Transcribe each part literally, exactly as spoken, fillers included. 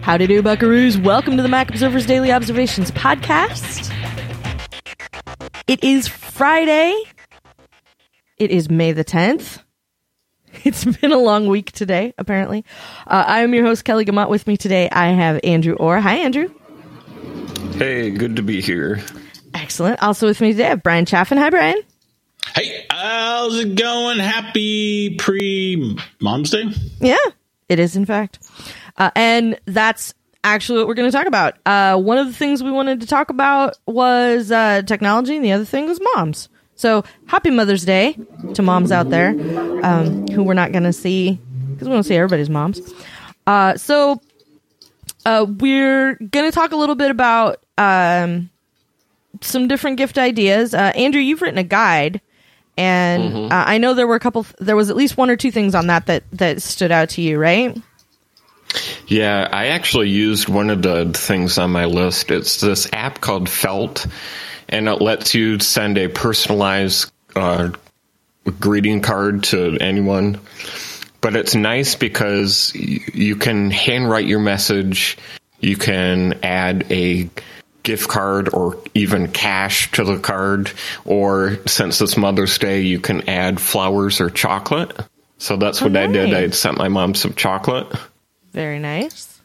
Howdy do, buckaroos. Welcome to the Mac Observer's Daily Observations podcast. It is Friday. It is May the tenth. It's been a long week today, apparently. Uh, I am your host, Kelly Gamott. With me today, I have Andrew Orr. Hi, Andrew. Hey, good to be here. Excellent. Also with me today, I have Brian Chaffin. Hi, Brian. Hey, how's it going? Happy pre-Mom's Day? Yeah, it is, in fact. Uh, and that's actually what we're going to talk about. Uh, one of the things we wanted to talk about was uh, technology, and the other thing was moms. So, happy Mother's Day to moms out there um, who we're not going to see, because we don't see everybody's moms. Uh, so, uh, we're going to talk a little bit about um, some different gift ideas. Uh, Andrew, you've written a guide, and mm-hmm. uh, I know there were a couple, there was at least one or two things on that that, that stood out to you, right? Yeah, I actually used one of the things on my list. It's this app called Felt. And it lets you send a personalized uh, greeting card to anyone. But it's nice because y- you can handwrite your message. You can add a gift card or even cash to the card. Or since it's Mother's Day, you can add flowers or chocolate. So that's what oh, nice. I did. I sent my mom some chocolate. Very nice.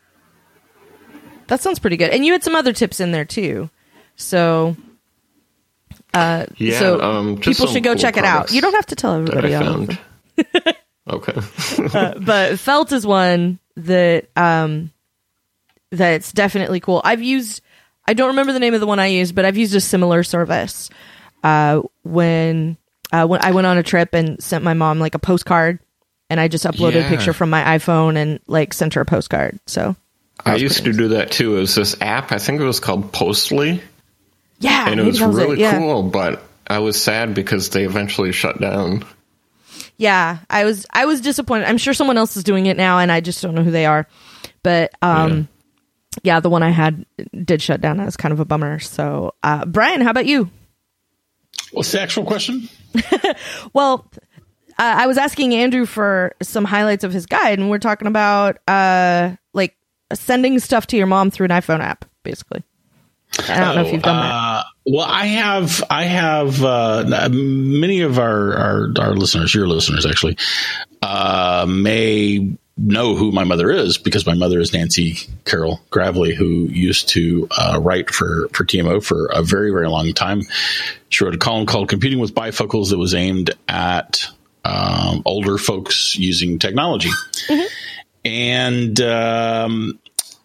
That sounds pretty good. And you had some other tips in there, too. So, uh, yeah, so um, people should go cool check it out. You don't have to tell everybody else. Okay. uh, but Felt is one that um, that's definitely cool. I've used, I don't remember the name of the one I used, but I've used a similar service uh, when uh, when I went on a trip and sent my mom like a postcard, and I just uploaded yeah. a picture from my iPhone and like sent her a postcard. So I used to nice. do that too. It was this app, I think it was called Postly. Yeah, and it was really it. Yeah. cool, but I was sad because they eventually shut down. Yeah, I was I was disappointed. I'm sure someone else is doing it now, and I just don't know who they are. But um, yeah. yeah, the one I had did shut down. That was kind of a bummer. So, uh, Brian, how about you? What's the actual question? Well, uh, I was asking Andrew for some highlights of his guide, and we're talking about uh, like sending stuff to your mom through an iPhone app, basically. I don't know if you've done that. Uh, well, I have. I have uh, many of our, our our listeners, your listeners, actually, uh, may know who my mother is because my mother is Nancy Carol Gravely, who used to uh, write for for T M O for a very very long time. She wrote a column called "Computing with Bifocals" that was aimed at um, older folks using technology, mm-hmm. and. Um,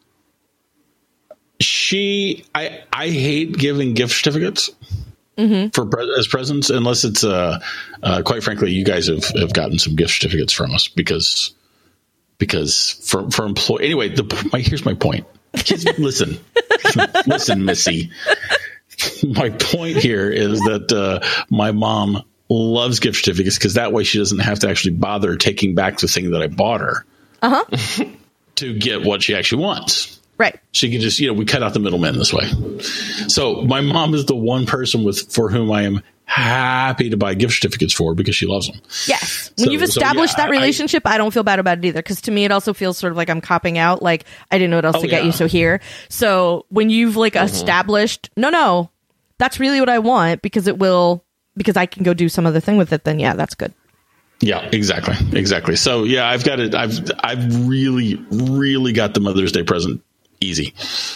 She, I, I hate giving gift certificates mm-hmm. for as presents unless it's, uh, uh, quite frankly, you guys have, have gotten some gift certificates from us because, because for, for employee, anyway, the, my, here's my point. Just listen, listen, Missy. My point here is that, uh, my mom loves gift certificates because that way she doesn't have to actually bother taking back the thing that I bought her uh-huh. to get what she actually wants. Right. She can just, you know, we cut out the middleman this way. So my mom is the one person with for whom I am happy to buy gift certificates for because she loves them. Yes. When so, you've established so, yeah, that relationship, I, I don't feel bad about it either. Because to me, it also feels sort of like I'm copping out. Like, I didn't know what else oh, to get yeah. you, so here. So when you've like mm-hmm. established, no, no, that's really what I want because it will, because I can go do some other thing with it, then yeah, that's good. Yeah, exactly. Exactly. So yeah, I've got it. I've, I've really, really got the Mother's Day present easy.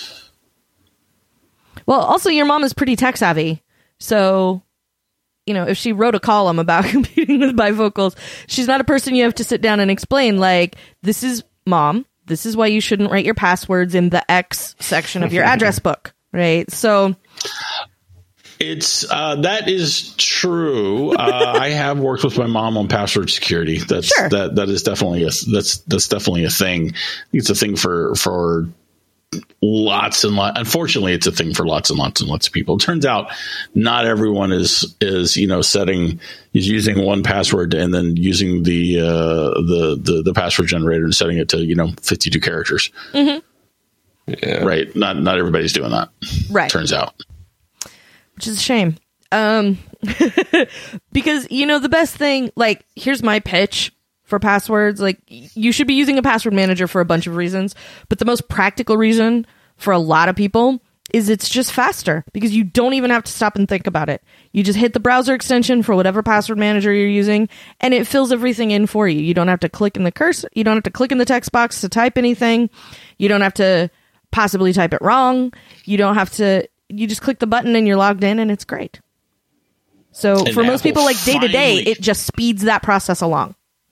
Well, also your mom is pretty tech savvy. So, you know, if she wrote a column about computing with bifocals, she's not a person you have to sit down and explain like, this is mom, this is why you shouldn't write your passwords in the X section of your address book, right? So It's uh, that is true. Uh, I have worked with my mom on password security. That's sure. that that is definitely a that's that's definitely a thing. I think it's a thing for for lots and lots. Unfortunately, it's a thing for lots and lots and lots of people. It turns out not everyone is is you know setting is using one password and then using the uh, the, the the password generator and setting it to you know fifty-two characters. Mm-hmm. Yeah. Right. Not not everybody's doing that. Right. Turns out. Which is a shame. Um, because, you know, the best thing, like, here's my pitch for passwords. Like, you should be using a password manager for a bunch of reasons, but the most practical reason for a lot of people is it's just faster because you don't even have to stop and think about it. You just hit the browser extension for whatever password manager you're using, and it fills everything in for you. You don't have to click in the cursor. You don't have to click in the text box to type anything. You don't have to possibly type it wrong. You don't have to, you just click the button and you're logged in, and it's great. So and for most Apple people, like day to day, finally- it just speeds that process along.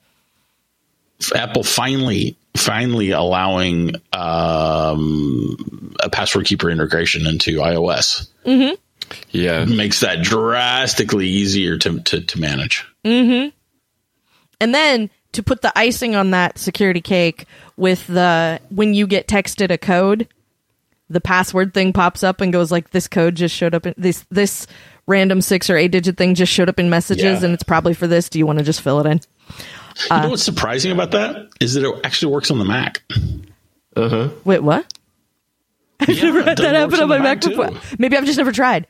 Apple finally, finally allowing um, a password keeper integration into iOS. Mm-hmm. Yeah. Makes that drastically easier to, to, to manage. Mm-hmm. And then to put the icing on that security cake with the, when you get texted a code, the password thing pops up and goes like, this code just showed up in this, this random six or eight digit thing just showed up in messages Yeah. and it's probably for this. Do you want to just fill it in? You know what's surprising about that is that it actually works on the Mac. Uh-huh. Wait, what? I've Yeah, never it had does that works happen on on my the Mac Mac, before. too. Maybe I've just never tried.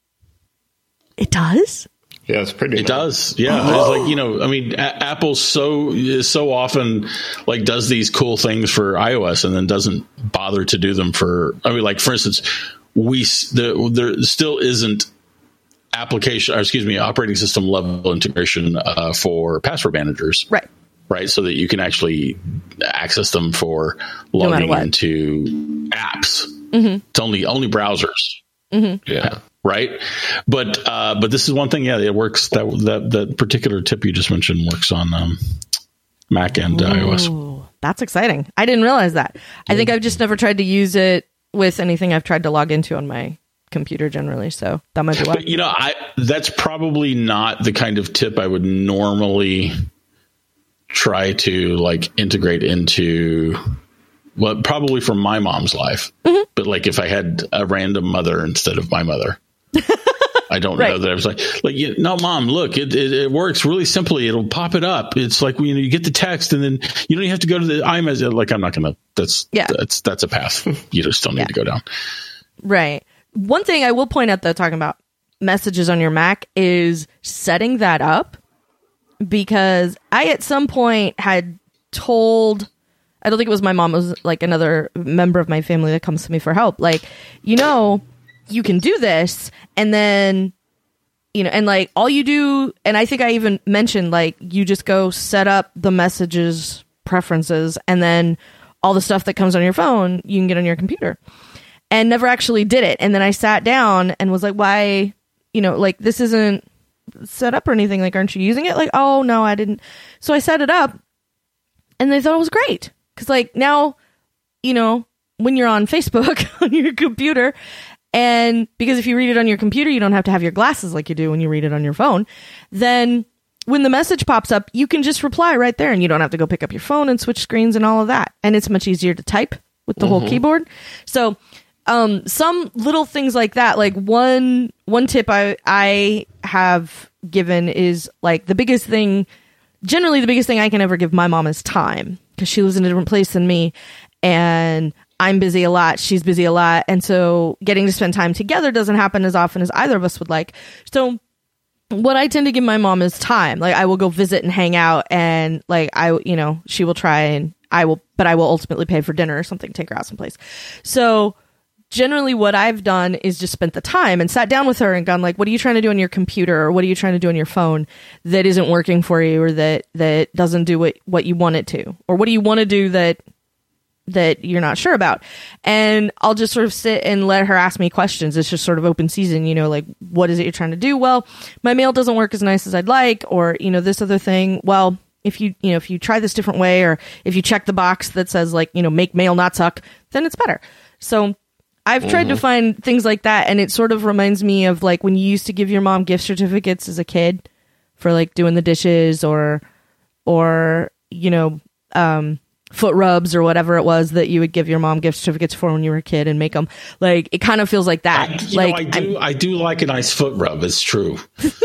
It does? Yeah, it's pretty. It does, yeah. It's like, you know, I mean, a- Apple so so often like does these cool things for iOS and then doesn't bother to do them for. I mean, like for instance, we s- the, there still isn't application, or excuse me, operating system level integration uh, for password managers, Right. right? So that you can actually access them for No matter logging what. into apps. Mm-hmm. It's only only browsers. Yeah. Right. But, uh, but this is one thing. Yeah, it works. That, that, that particular tip you just mentioned works on, um, Mac and uh, iOS. Ooh, that's exciting. I didn't realize that. I think I've just never tried to use it with anything I've tried to log into on my computer generally. So that might be why. But, you know, I, that's probably not the kind of tip I would normally try to like integrate into, well, probably from my mom's life. Mm-hmm. But like if I had a random mother instead of my mother, I don't Right. know that I was like, like, you, no, mom, look, it, it, it works really simply. It'll pop it up. It's like, you know, you get the text and then you don't even have to go to the iMessage. Like, I'm not going to, that's, Yeah. that's, that's a path. You just don't need Yeah. to go down. Right. One thing I will point out, though, talking about messages on your Mac, is setting that up, because I at some point had told, I don't think it was my mom, it was like another member of my family that comes to me for help. Like, you know, you can do this, and then, you know, and like all you do, and I think I even mentioned, like, you just go set up the messages preferences, and then all the stuff that comes on your phone, you can get on your computer. And never actually did it. And then I sat down and was like, why, you know, like, this isn't set up or anything. Like, aren't you using it? Like, oh, no, I didn't. So I set it up, and they thought it was great. Because, like, now, you know, when you're on Facebook on your computer, and because if you read it on your computer, you don't have to have your glasses like you do when you read it on your phone, then when the message pops up, you can just reply right there, and you don't have to go pick up your phone and switch screens and all of that. And it's much easier to type with the mm-hmm. whole keyboard. So um, some little things like that, like one one tip I I have given is, like, the biggest thing, generally the biggest thing I can ever give my mom is time, because she lives in a different place than me, and I'm busy a lot, she's busy a lot, and so getting to spend time together doesn't happen as often as either of us would like. So what I tend to give my mom is time. Like, I will go visit and hang out, and, like, I, you know, she will try, and I will, but I will ultimately pay for dinner or something, take her out someplace. So generally what I've done is just spent the time and sat down with her and gone, like, what are you trying to do on your computer, or what are you trying to do on your phone that isn't working for you, or that, that doesn't do what, what you want it to, or what do you want to do that, that you're not sure about? And I'll just sort of sit and let her ask me questions. It's just sort of open season, you know, like, what is it you're trying to do? Well, my mail doesn't work as nice as I'd like, or, you know, this other thing. Well, if you, you know, if you try this different way, or if you check the box that says, like, you know, make mail not suck, then it's better. So I've tried mm-hmm. to find things like that, and it sort of reminds me of, like, when you used to give your mom gift certificates as a kid for, like, doing the dishes, or, or, you know, um, foot rubs or whatever it was that you would give your mom gift certificates for when you were a kid and make them. Like, it kind of feels like that. I, you like, know, I do, I'm, I do like a nice foot rub. It's true.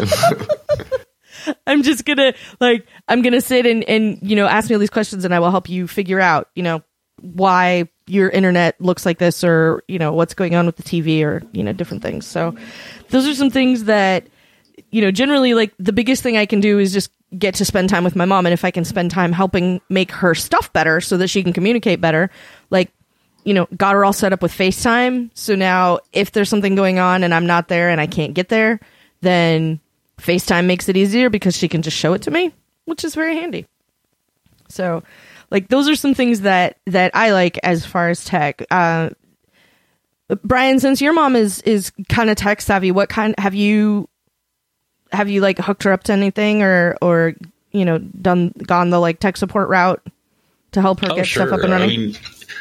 I'm just gonna, like, I'm gonna sit and, and, you know, ask me all these questions, and I will help you figure out, you know, why your internet looks like this, or, you know, what's going on with the T V, or, you know, different things. So those are some things that you know, generally, like, the biggest thing I can do is just get to spend time with my mom. And if I can spend time helping make her stuff better so that she can communicate better, like, you know, got her all set up with FaceTime. So now if there's something going on and I'm not there and I can't get there, then FaceTime makes it easier because she can just show it to me, which is very handy. So, like, those are some things that, that I like as far as tech. Uh, Brian, since your mom is, is kind of tech savvy, what kind, have you, have you like hooked her up to anything or, or, you know, done, gone the like tech support route to help her oh, get sure. stuff up and running? I mean,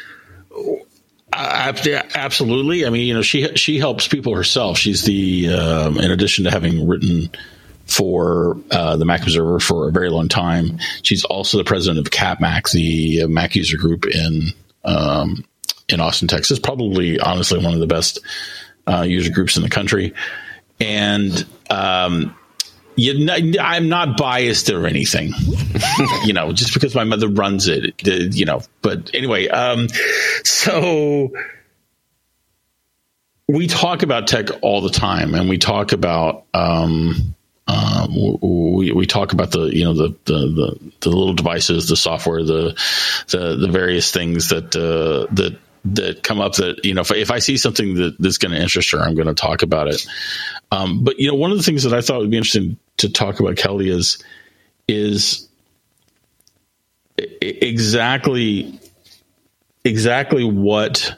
Uh, absolutely. I mean, you know, she she helps people herself. She's the, um, in addition to having written for uh, the Mac Observer for a very long time, she's also the president of CapMac, the uh, Mac user group in um, in Austin, Texas. Probably, honestly, one of the best uh, user groups in the country. And um, you, I'm not biased or anything, you know, just because my mother runs it, you know. But anyway, um, so we talk about tech all the time, and we talk about um, uh, we we talk about the you know the the the, the little devices, the software, the the, the various things that uh, that that come up. That you know, if, if I see something that, that's going to interest her, I'm going to talk about it. Um, but you know, one of the things that I thought would be interesting to talk about, Kelly, is is exactly exactly what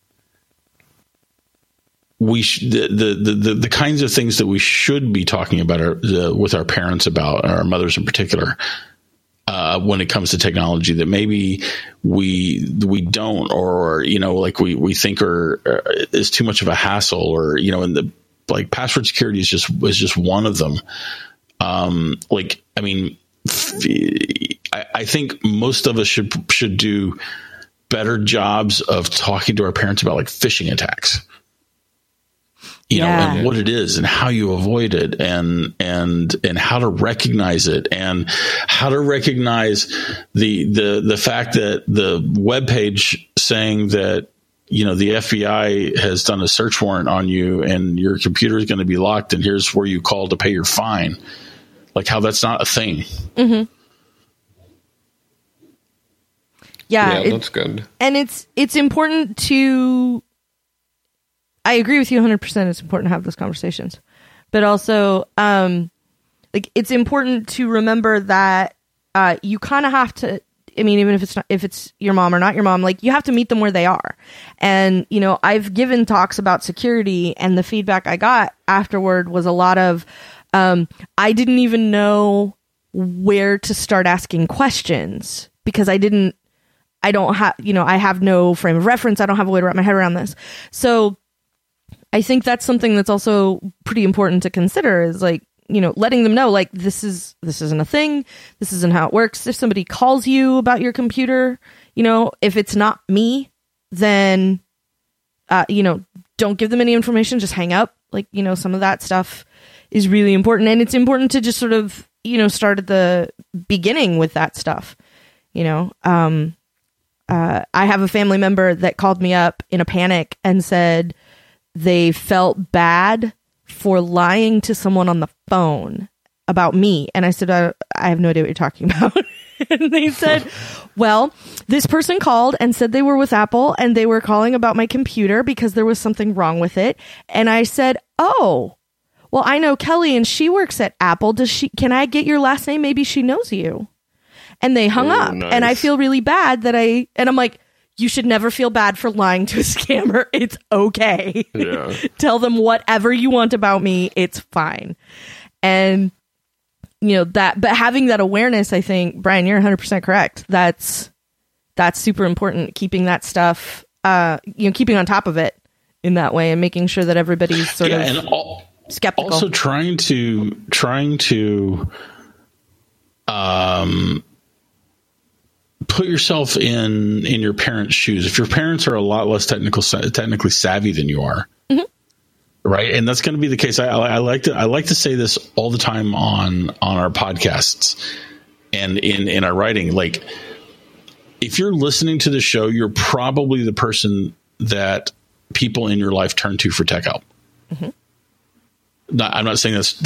we sh- the, the the the kinds of things that we should be talking about our, uh, with our parents about, our mothers in particular, uh, when it comes to technology that maybe we we don't, or you know, like we we think are, are is too much of a hassle, or you know, in the like password security is just is just one of them. Um, like, I mean, I, I think most of us should should do better jobs of talking to our parents about like phishing attacks, you yeah. know, and what it is and how you avoid it, and and and how to recognize it, and how to recognize the the the fact that the webpage saying that, you know, the F B I has done a search warrant on you and your computer is going to be locked and here's where you call to pay your fine. Like how that's not a thing. Mm-hmm. Yeah, yeah it, that's good. And it's it's important to, I agree with you one hundred percent. It's important to have those conversations. But also, um, like, it's important to remember that uh, you kind of have to, I mean, even if it's not, if it's your mom or not your mom, like, you have to meet them where they are. And, you know, I've given talks about security, and the feedback I got afterward was a lot of, um, I didn't even know where to start asking questions because I didn't, I don't have, you know, I have no frame of reference. I don't have a way to wrap my head around this. So I think that's something that's also pretty important to consider, is like, you know, letting them know, like, this is, this isn't a thing. This isn't how it works. If somebody calls you about your computer, you know, if it's not me, then, uh, you know, don't give them any information. Just hang up. Like, you know, some of that stuff is really important. And it's important to just sort of, you know, start at the beginning with that stuff. You know, um, uh, I have a family member that called me up in a panic and said they felt bad for lying to someone on the phone about me. And I said, I, I have no idea what you're talking about. And they said, well, this person called and said they were with Apple and they were calling about my computer because there was something wrong with it. And I said, oh, well, I know Kelly and she works at Apple. Does she, can I get your last name? Maybe she knows you. And they hung oh, up. Nice. And I feel really bad that I, and I'm like, you should never feel bad for lying to a scammer. It's okay. Yeah. Tell them whatever you want about me. It's fine. And, you know, that, but having that awareness, I think, Brian, you're one hundred percent correct. That's, that's super important. Keeping that stuff, uh, you know, keeping on top of it in that way and making sure that everybody's sort yeah, of and all, skeptical. Also trying to, trying to, um, put yourself in in your parents' shoes. If your parents are a lot less technical, technically savvy than you are, mm-hmm. right? And that's going to be the case. I, I, I like to I like to say this all the time on on our podcasts and in in our writing. Like, if you're listening to the show, you're probably the person that people in your life turn to for tech help. Mm-hmm. Not, I'm not saying that's that's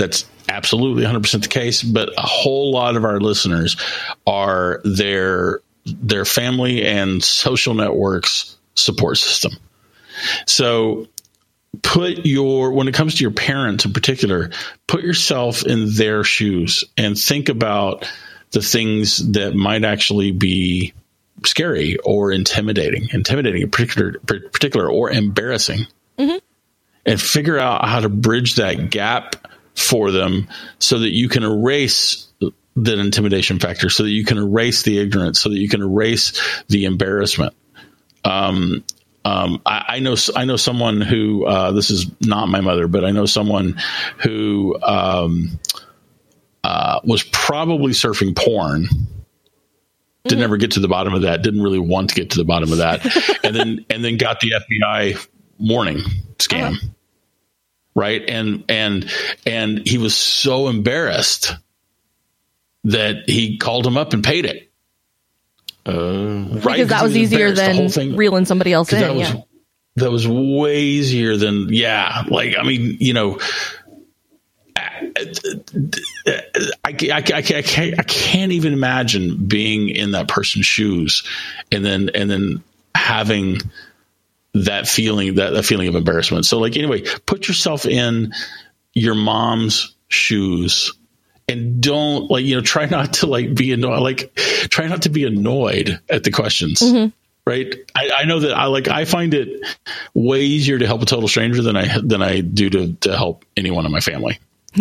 absolutely one hundred percent the case, but a whole lot of our listeners are their their family and social networks support system. So put your, when it comes to your parents in particular, put yourself in their shoes and think about the things that might actually be scary or intimidating, intimidating in particular, particular or embarrassing, mm-hmm. and figure out how to bridge that gap for them so that you can erase that intimidation factor, so that you can erase the ignorance, so that you can erase the embarrassment. Um, Um, I, I know, I know someone who, uh, this is not my mother, but I know someone who, um, uh, was probably surfing porn. Didn't mm-hmm. ever get to the bottom of that. Didn't really want to get to the bottom of that. and then, and then got the F B I warning scam. Uh-huh. Right. And, and, and he was so embarrassed that he called him up and paid it. Uh, right, because that was, was easier than reeling somebody else in. That was, yeah. that was way easier than, yeah. Like, I mean, you know, I, I, I, I, can't, I can't even imagine being in that person's shoes and then, and then having that feeling, that, that feeling of embarrassment. So like, anyway, put yourself in your mom's shoes. And don't like, you know, try not to like be annoyed, like try not to be annoyed at the questions. Mm-hmm. Right. I, I know that I like, I find it way easier to help a total stranger than I, than I do to, to help anyone in my family.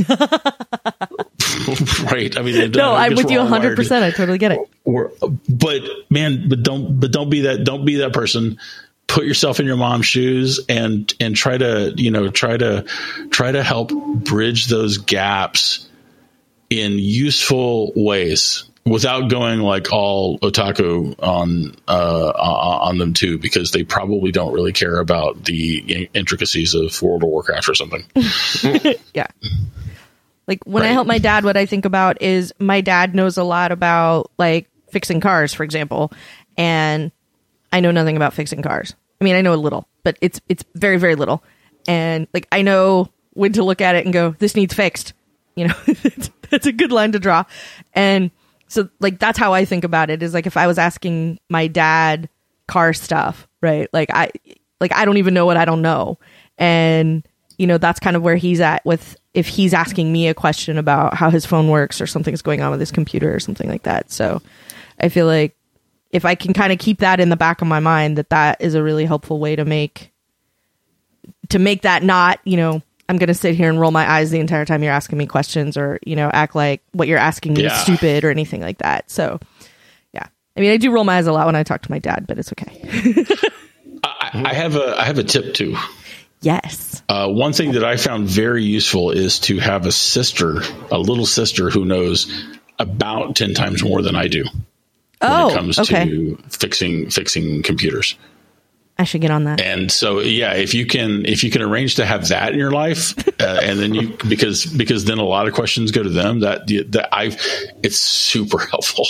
Right. I mean, no, I'm with you a hundred percent. I totally get it. Or, but man, but don't, but don't be that, don't be that person. Put yourself in your mom's shoes and, and try to, you know, try to, try to help bridge those gaps in useful ways without going like all otaku on uh, on them too, because they probably don't really care about the intricacies of World of Warcraft or something. Yeah. Like when Right. I help my dad, what I think about is my dad knows a lot about like fixing cars, for example, and I know nothing about fixing cars. I mean, I know a little, but it's it's very, very little. And like I know when to look at it and go, this needs fixed. You know, that's a good line to draw. And so like, that's how I think about it, is like, if I was asking my dad car stuff, right? Like I, like, I don't even know what I don't know. And, you know, that's kind of where he's at with, if he's asking me a question about how his phone works or something's going on with his computer or something like that. So I feel like if I can kind of keep that in the back of my mind, that that is a really helpful way to make, to make that not, you know, I'm going to sit here and roll my eyes the entire time you're asking me questions, or, you know, act like what you're asking me yeah. is stupid or anything like that. So, yeah. I mean, I do roll my eyes a lot when I talk to my dad, but it's okay. I, I have a I have a tip too. Yes. Uh, one thing that I found very useful is to have a sister, a little sister who knows about ten times more than I do when oh, it comes okay. to fixing fixing computers. I should get on that. And so, yeah, if you can, if you can arrange to have that in your life, uh, and then you, because, because then a lot of questions go to them, that, that I've, it's super helpful.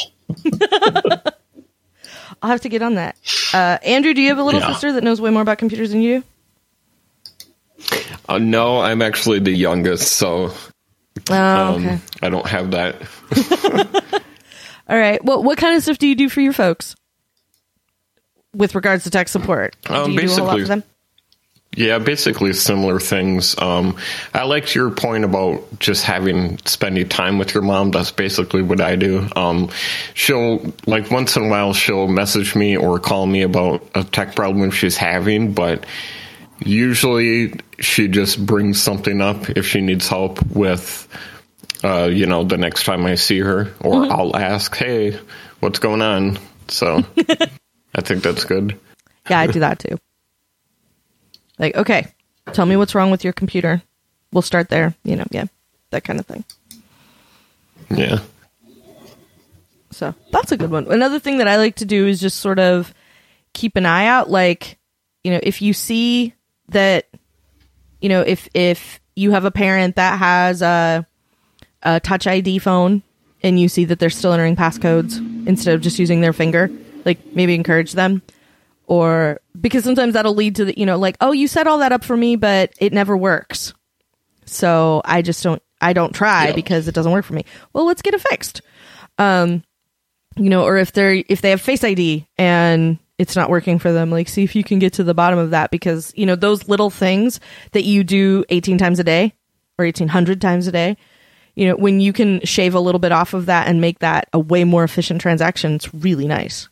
I'll have to get on that. Uh, Andrew, do you have a little yeah. sister that knows way more about computers than you? Uh, no, I'm actually the youngest, so oh, um, okay. I don't have that. All right. Well, what kind of stuff do you do for your folks with regards to tech support? Um, do you do a whole lot for them? Yeah, basically similar things. Um, I liked your point about just having, spending time with your mom. That's basically what I do. Um, she'll, like once in a while, she'll message me or call me about a tech problem she's having, but usually she just brings something up if she needs help with, uh, you know, the next time I see her, or mm-hmm. I'll ask, hey, what's going on? So I think that's good. Yeah, I do that too. Like, okay, tell me what's wrong with your computer. We'll start there. You know, yeah, that kind of thing. Yeah. So that's a good one. Another thing that I like to do is just sort of keep an eye out. Like, you know, if you see that, you know, if if you have a parent that has a, a Touch I D phone and you see that they're still entering passcodes instead of just using their finger, like maybe encourage them. Or because sometimes that'll lead to the, you know, like, oh, you set all that up for me, but it never works. So I just don't, I don't try Yep. because it doesn't work for me. Well, let's get it fixed. Um, you know, or if they're if they have Face I D and it's not working for them, like see if you can get to the bottom of that, because you know those little things that you do eighteen times a day or eighteen hundred times a day. You know, when you can shave a little bit off of that and make that a way more efficient transaction, it's really nice.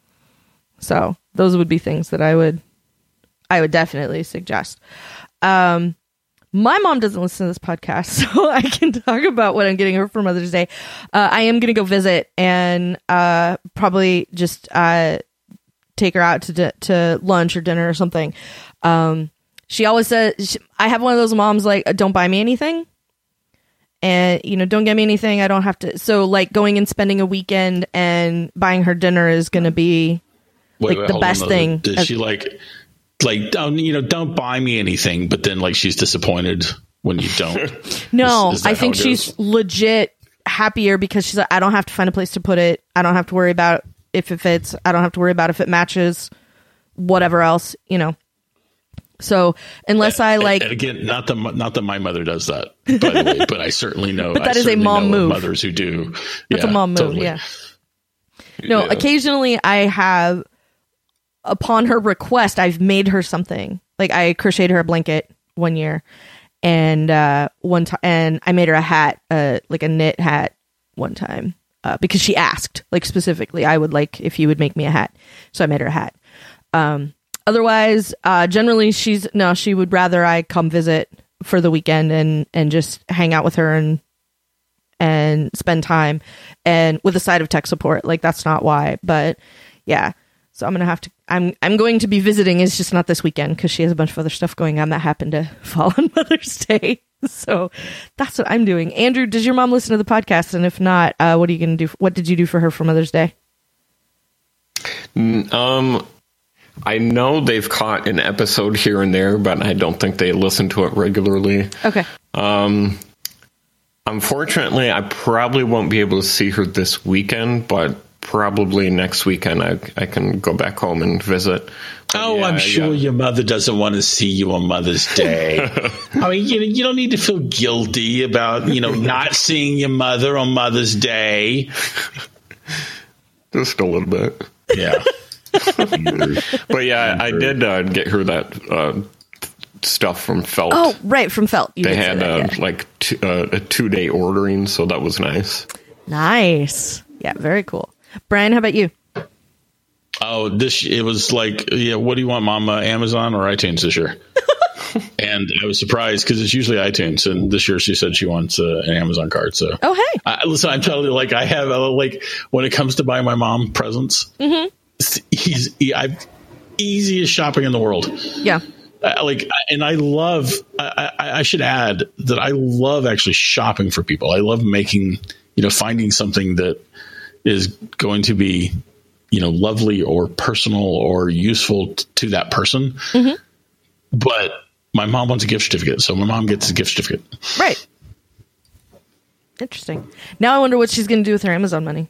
So those would be things that I would, I would definitely suggest. Um, my mom doesn't listen to this podcast, so I can talk about what I'm getting her for Mother's Day. Uh, I am going to go visit and uh, probably just uh, take her out to di- to lunch or dinner or something. Um, she always says, she, I have one of those moms like, don't buy me anything. And, you know, don't get me anything. I don't have to. So, like, going and spending a weekend and buying her dinner is going to be Wait, like wait, the hold best on, thing. Does As- she like, like, don't, you know, don't buy me anything, but then like she's disappointed when you don't? no, Is- is that I how think it she's goes? legit happier because she's like, I don't have to find a place to put it. I don't have to worry about if it fits. I don't have to worry about if it matches whatever else, you know. So unless I like, and again, not the not that my mother does that, by the way, but I certainly know. But that I is a certainly mom know of move. Mothers who do. that's yeah, a mom move, totally. yeah. No, Yeah. occasionally I have, upon her request, I've made her something. Like I crocheted her a blanket one year, and uh, one time, and I made her a hat, uh, like a knit hat, one time uh, because she asked, like specifically, I would like if you would make me a hat, so I made her a hat. Um, otherwise, uh, generally, she's no, she would rather I come visit for the weekend and and just hang out with her and and spend time, and with a side of tech support. Like that's not why, but yeah. So I'm gonna have to. I'm I'm going to be visiting. It's just not this weekend because she has a bunch of other stuff going on that happened to fall on Mother's Day. So that's what I'm doing. Andrew, does your mom listen to the podcast? And if not, uh, what are you gonna do? What did you do for her for Mother's Day? Um, I know they've caught an episode here and there, but I don't think they listen to it regularly. Okay. Um, unfortunately, I probably won't be able to see her this weekend, but probably next weekend I, I can go back home and visit. But Oh, yeah, I'm sure yeah. your mother doesn't want to see you on Mother's Day. I mean, you, you don't need to feel guilty about, you know, not seeing your mother on Mother's Day. Just a little bit. Yeah. But yeah, I did uh, get her that uh, stuff from Felt. Oh, right, from Felt. You they did say had that, uh, yeah. like t- uh, a two day ordering, so that was nice. Nice. Yeah, very cool. Brian, how about you? Oh, this it was like, yeah. What do you want, Mama? Amazon or iTunes this year? And I was surprised because it's usually iTunes, and this year she said she wants uh, an Amazon card. So, Oh, hey. uh, listen, I'm telling you, like I have, uh, like when it comes to buying my mom presents, Mm-hmm. it's easy. I've easiest shopping in the world. Yeah. Uh, like, and I love. I, I, I should add that I love actually shopping for people. I love making, you know, finding something that is going to be, you know, lovely or personal or useful t- to that person. Mm-hmm. But my mom wants a gift certificate, so my mom gets a gift certificate. Right. Interesting. Now I wonder what she's going to do with her Amazon money.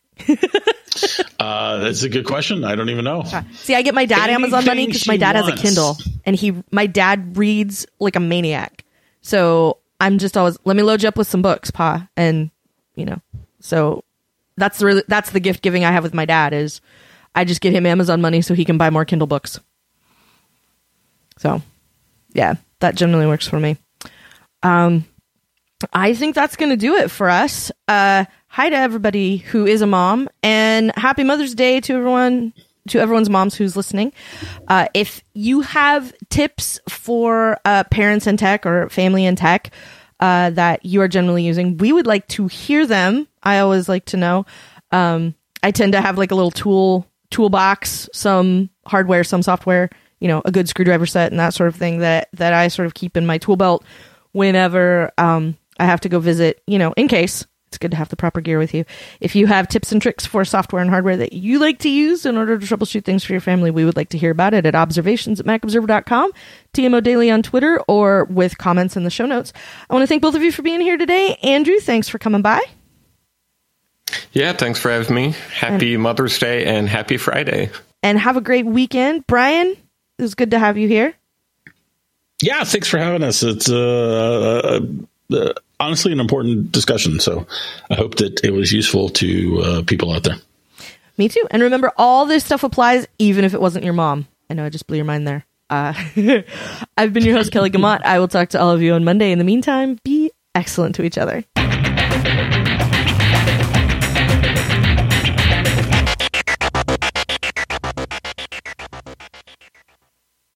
Uh, that's a good question. I don't even know. See, I get my dad Amazon money because my she dad has a wants. Kindle, and he, my dad reads like a maniac. So I'm just always, let me load you up with some books, Pa, and you know. So that's the really, that's the gift giving I have with my dad is, I just get him Amazon money so he can buy more Kindle books. So, yeah, that generally works for me. Um, I think that's going to do it for us. Uh, hi to everybody who is a mom, and happy Mother's Day to everyone, to everyone's moms who's listening. Uh, if you have tips for uh, parents in tech or family in tech uh, that you are generally using, we would like to hear them. I always like to know. Um, I tend to have like a little tool toolbox, some hardware, some software, you know, a good screwdriver set and that sort of thing that, that I sort of keep in my tool belt whenever um, I have to go visit, you know, in case. It's good to have the proper gear with you. If you have tips and tricks for software and hardware that you like to use in order to troubleshoot things for your family, we would like to hear about it at observations at mac observer dot com, T M O Daily on Twitter, or with comments in the show notes. I want to thank both of you for being here today. Andrew, thanks for coming by. Yeah, thanks for having me. Happy and, Mother's Day and happy Friday. And have a great weekend. Brian, it was good to have you here. Yeah, thanks for having us. It's uh, uh, uh honestly an important discussion. So I hope that it was useful to uh, people out there. Me too. And remember, all this stuff applies even if it wasn't your mom. I know I just blew your mind there. Uh, I've been your host, Kelly Guimont. I will talk to all of you on Monday. In the meantime, be excellent to each other.